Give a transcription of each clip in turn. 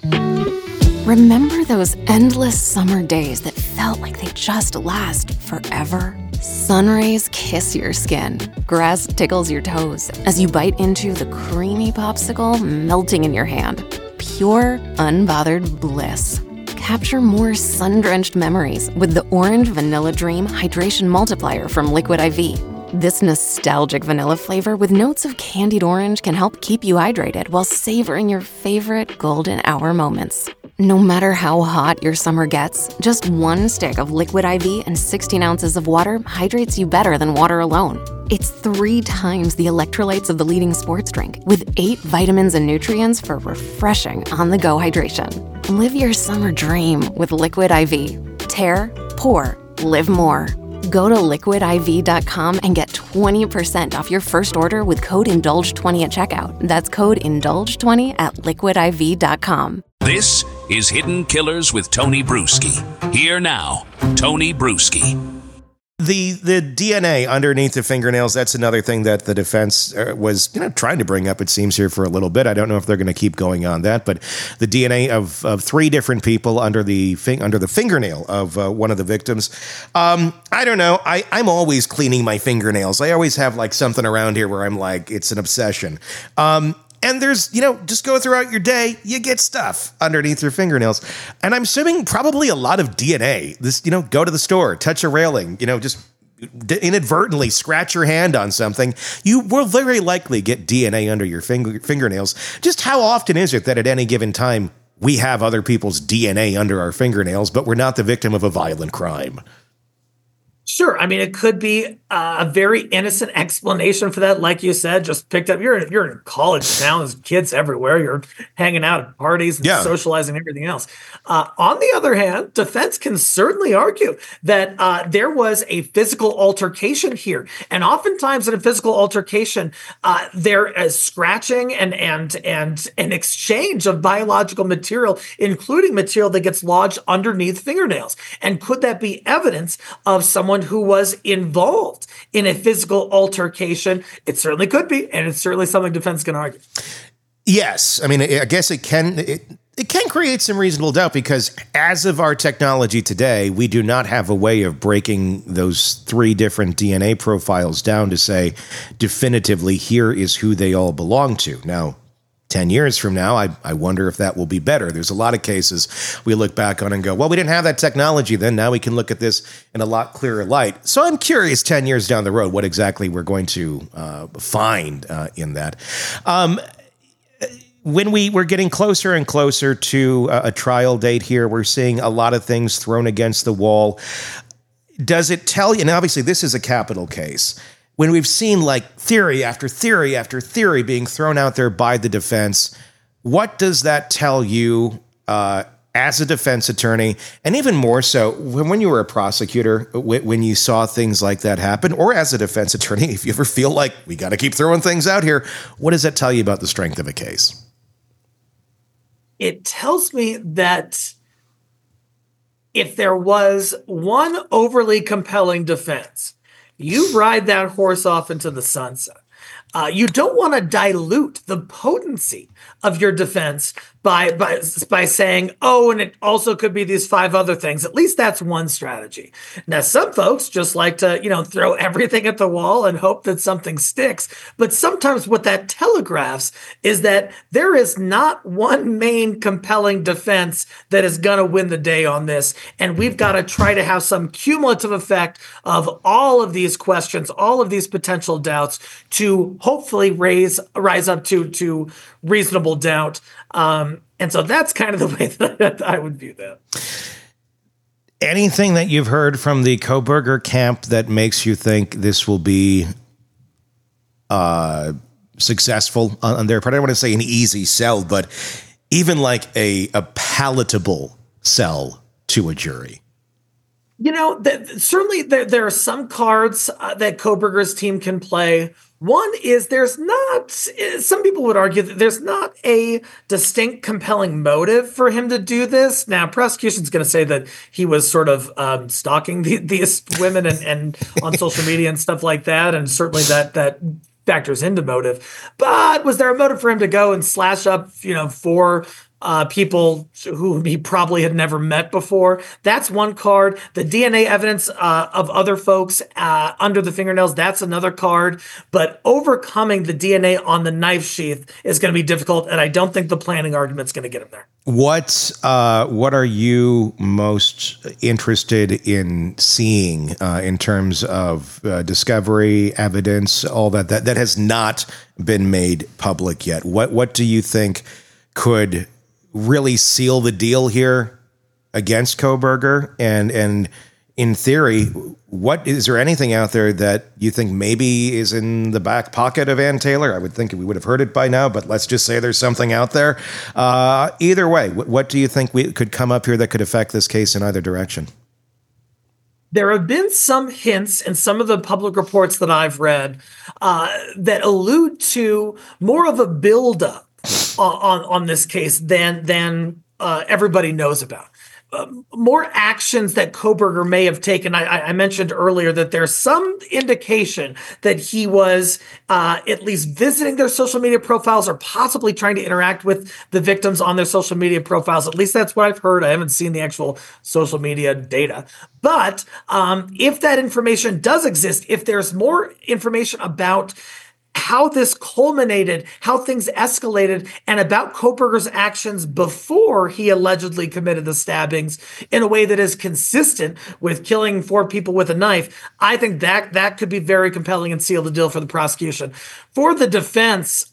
Remember those endless summer days that felt like they just last forever? Sun rays kiss your skin. Grass tickles your toes as you bite into the creamy popsicle melting in your hand. Pure, unbothered bliss. Capture more sun-drenched memories with the Orange Vanilla Dream Hydration Multiplier from Liquid IV. This nostalgic vanilla flavor with notes of candied orange can help keep you hydrated while savoring your favorite golden hour moments. No matter how hot your summer gets, just one stick of Liquid IV and 16 ounces of water hydrates you better than water alone. It's 3 times the electrolytes of the leading sports drink, with 8 vitamins and nutrients for refreshing on-the-go hydration. Live your summer dream with Liquid IV. Tear, pour, live more. Go to liquidiv.com and get 20% off your first order with code INDULGE20 at checkout. That's code INDULGE20 at liquidiv.com. This is Hidden Killers with Tony Bruschi. Here now, Tony Bruschi. The DNA underneath the fingernails, that's another thing that the defense was trying to bring up, it seems, here for a little bit. I don't know if they're going to keep going on that, but the DNA of 3 different people under the fingernail of one of the victims. I don't know. I'm always cleaning my fingernails. I always have like something around here where I'm like, it's an obsession. And there's, just go throughout your day, you get stuff underneath your fingernails. And I'm assuming probably a lot of DNA. This, go to the store, touch a railing, just inadvertently scratch your hand on something. You will very likely get DNA under your fingernails. Just how often is it that at any given time we have other people's DNA under our fingernails, but we're not the victim of a violent crime? Sure. I mean, it could be a very innocent explanation for that. Like you said, just picked up. You're in college town. There's kids everywhere. You're hanging out at parties and socializing and everything else. On the other hand, defense can certainly argue that there was a physical altercation here. And oftentimes in a physical altercation, there is scratching and an exchange of biological material, including material that gets lodged underneath fingernails. And could that be evidence of someone who was involved in a physical altercation? It certainly could be, and it's certainly something defense can argue. Yes. I mean, I guess it can create some reasonable doubt because as of our technology today, we do not have a way of breaking those 3 different DNA profiles down to say definitively here is who they all belong to. Now, 10 years from now, I wonder if that will be better. There's a lot of cases we look back on and go, well, we didn't have that technology then. Now we can look at this in a lot clearer light. So I'm curious 10 years down the road what exactly we're going to find in that. When we're getting closer and closer to a trial date here, we're seeing a lot of things thrown against the wall. Does it tell you, and obviously this is a capital case, when we've seen like theory after theory after theory being thrown out there by the defense, what does that tell you as a defense attorney? And even more so, when you were a prosecutor, when you saw things like that happen, or as a defense attorney, if you ever feel like we got to keep throwing things out here, what does that tell you about the strength of a case? It tells me that if there was one overly compelling defense, you ride that horse off into the sunset. You don't want to dilute the potency of your defense by saying, oh, and it also could be these 5 other things. At least that's one strategy. Now, some folks just like to, throw everything at the wall and hope that something sticks. But sometimes what that telegraphs is that there is not one main compelling defense that is going to win the day on this. And we've got to try to have some cumulative effect of all of these questions, all of these potential doubts to hopefully rise up to reasonable doubt. And so that's kind of the way that I would view that. Anything that you've heard from the Kohberger camp that makes you think this will be successful on their part? I don't want to say an easy sell, but even like a palatable sell to a jury. Certainly there are some cards that Kohberger's team can play. One is some people would argue that there's not a distinct compelling motive for him to do this. Now, prosecution's going to say that he was sort of stalking these women and on social media and stuff like that. And certainly that factors into motive. But was there a motive for him to go and slash up, 4 people who he probably had never met before. That's one card. The DNA evidence of other folks under the fingernails, that's another card. But overcoming the DNA on the knife sheath is going to be difficult, and I don't think the planning argument's going to get him there. What are you most interested in seeing in terms of discovery, evidence, all that has not been made public yet? What do you think could really seal the deal here against Kohberger? And in theory, is there anything out there that you think maybe is in the back pocket of Ann Taylor? I would think we would have heard it by now, but let's just say there's something out there. Either way, what do you think could come up here that could affect this case in either direction? There have been some hints in some of the public reports that I've read that allude to more of a buildup on this case than everybody knows about. More actions that Kohberger may have taken. I mentioned earlier that there's some indication that he was at least visiting their social media profiles or possibly trying to interact with the victims on their social media profiles. At least that's what I've heard. I haven't seen the actual social media data. But if that information does exist, if there's more information about how this culminated, how things escalated, and about Kohberger's actions before he allegedly committed the stabbings in a way that is consistent with killing 4 people with a knife, I think that could be very compelling and seal the deal for the prosecution. For the defense,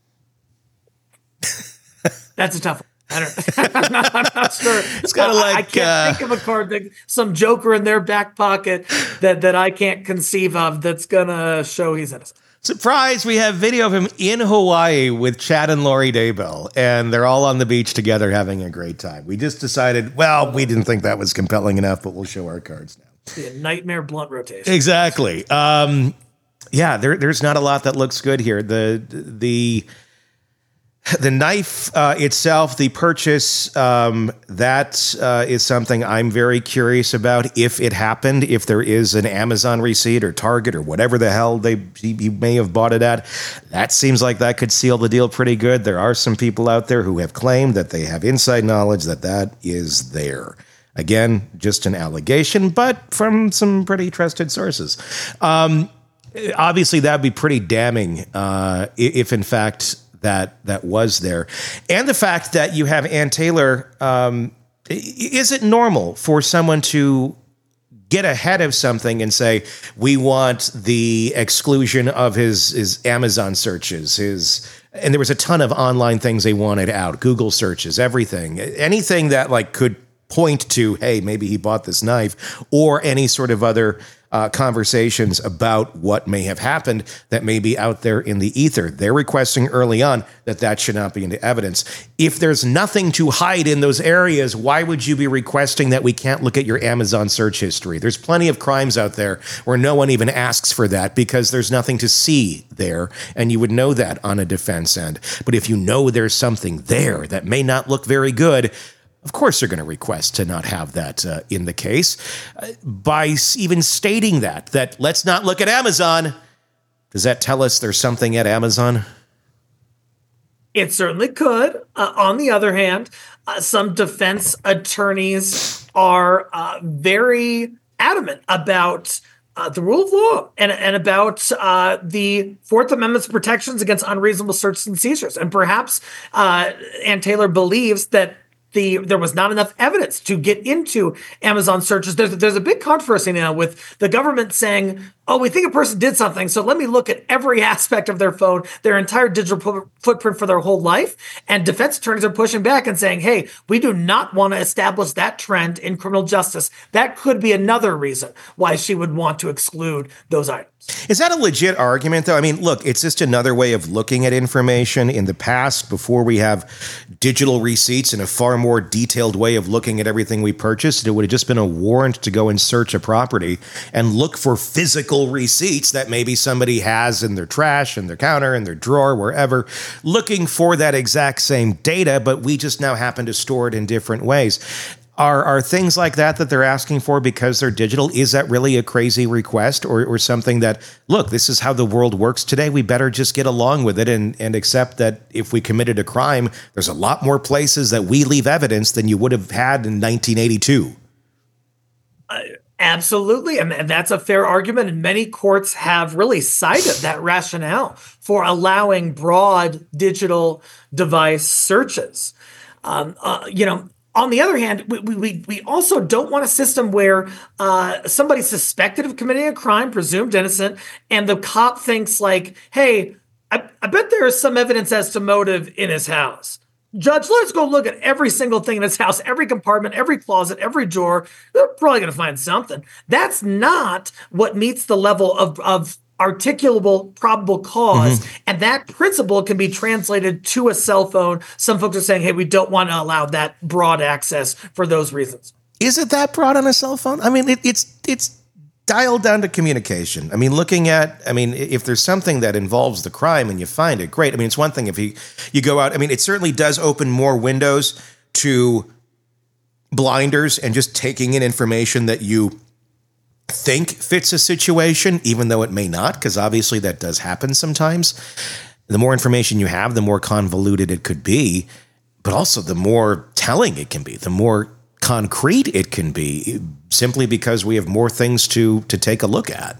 that's a tough one. I'm not sure. It's kind of like I can't think of a card that some joker in their back pocket that I can't conceive of that's gonna show he's innocent. Surprise, we have video of him in Hawaii with Chad and Lori Daybell, and they're all on the beach together having a great time. We just decided, well, we didn't think that was compelling enough, but we'll show our cards now. The nightmare blunt rotation. Exactly. Yeah, there's not a lot that looks good here. The knife itself, the purchase, that is something I'm very curious about. If it happened, if there is an Amazon receipt or Target or whatever the hell he may have bought it at, that seems like that could seal the deal pretty good. There are some people out there who have claimed that they have inside knowledge that is there. Again, just an allegation, but from some pretty trusted sources. Obviously, that would be pretty damning if in fact that was there. And the fact that you have Ann Taylor, is it normal for someone to get ahead of something and say, we want the exclusion of his Amazon searches, and there was a ton of online things they wanted out, Google searches, everything, anything that could point to, hey, maybe he bought this knife, or any sort of other conversations about what may have happened that may be out there in the ether. They're requesting early on that should not be into evidence. If there's nothing to hide in those areas, why would you be requesting that we can't look at your Amazon search history? There's plenty of crimes out there where no one even asks for that because there's nothing to see there, and you would know that on a defense end. But if you know there's something there that may not look very good, of course, they're going to request to not have that in the case. By even stating that let's not look at Amazon, does that tell us there's something at Amazon? It certainly could. On the other hand, some defense attorneys are very adamant about the rule of law and about the Fourth Amendment's protections against unreasonable searches and seizures. And perhaps Ann Taylor believes that there was not enough evidence to get into Amazon searches. There's a big controversy now with the government saying, oh, we think a person did something, so let me look at every aspect of their phone, their entire digital footprint for their whole life. And defense attorneys are pushing back and saying, hey, we do not want to establish that trend in criminal justice. That could be another reason why she would want to exclude those items. Is that a legit argument, though? I mean, look, it's just another way of looking at information. In the past, before we have digital receipts and a far more detailed way of looking at everything we purchased, it would have just been a warrant to go and search a property and look for physical receipts that maybe somebody has in their trash, in their counter, in their drawer, wherever, looking for that exact same data, but we just now happen to store it in different ways. Are things like that they're asking for because they're digital? Is that really a crazy request or something that, look, this is how the world works today. We better just get along with it and accept that if we committed a crime, there's a lot more places that we leave evidence than you would have had in 1982. Absolutely. And that's a fair argument. And many courts have really cited that rationale for allowing broad digital device searches. On the other hand, we also don't want a system where somebody's suspected of committing a crime, presumed innocent, and the cop thinks like, hey, I bet there is some evidence as to motive in his house. Judge, let's go look at every single thing in his house, every compartment, every closet, every drawer. They're probably going to find something. That's not what meets the level of articulable probable cause. And that principle can be translated to a cell phone. Some folks are saying, hey, we don't want to allow that broad access for those reasons. Is it that broad on a cell phone? I mean, it's dialed down to communication. I mean, if there's something that involves the crime and you find it, great. I mean, it's one thing if you go out. I mean, it certainly does open more windows to blinders and just taking in information that you think fits a situation, even though it may not, because obviously that does happen sometimes. The more information you have, the more convoluted it could be, but also the more telling it can be, the more concrete it can be, simply because we have more things to take a look at.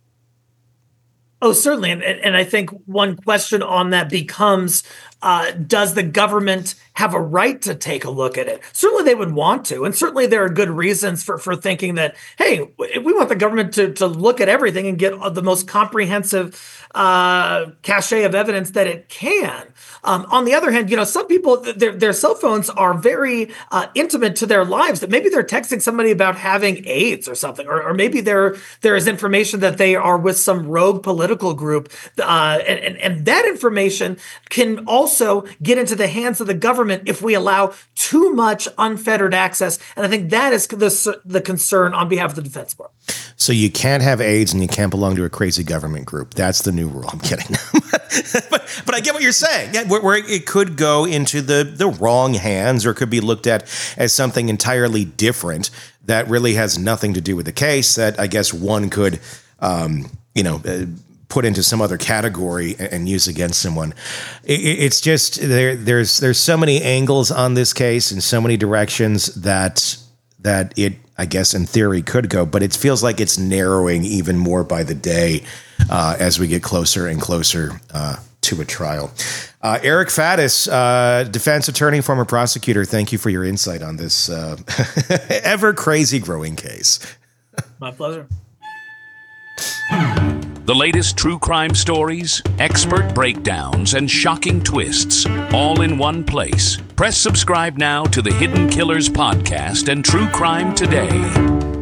Oh, certainly. And I think one question on that becomes, does the government have a right to take a look at it? Certainly they would want to. And certainly there are good reasons for thinking that, hey, we want the government to look at everything and get the most comprehensive cachet of evidence that it can. On the other hand, some people, their cell phones are very intimate to their lives, that maybe they're texting somebody about having AIDS or something, or maybe there is information that they are with some rogue political group. And that information can also get into the hands of the government if we allow too much unfettered access. And I think that is the concern on behalf of the Defense Department. So you can't have AIDS and you can't belong to a crazy government group. That's the new rule. I'm kidding. but I get what you're saying. Yeah, where it could go into the wrong hands, or it could be looked at as something entirely different that really has nothing to do with the case, that I guess one could, put into some other category and use against someone. It's just there's so many angles on this case and so many directions that it, I guess, in theory could go, but it feels like it's narrowing even more by the day as we get closer and closer to a trial. Eric Faddis, defense attorney, former prosecutor, thank you for your insight on this ever crazy growing case. My pleasure. The latest true crime stories, expert breakdowns, and shocking twists, all in one place. Press subscribe now to the Hidden Killers podcast and True Crime Today.